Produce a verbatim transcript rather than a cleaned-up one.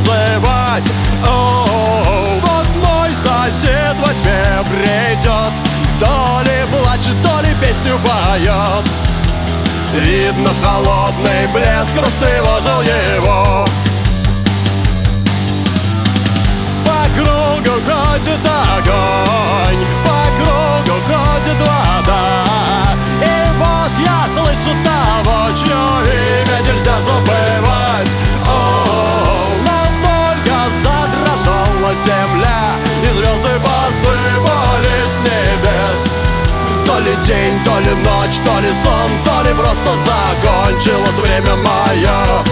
называть. О, вот мой сосед во тьме придет, то ли плачет, то ли песню поет. Видно холодный блеск растревожил его. По кругу ходит огонь, по кругу ходит вода. И вот я слышу того, чье имя нельзя забывать. О, но только задрожала земля, и звезды посыпались с небес. То ли день, то ли ночь, то ли сон, то ли просто закончилось время мое.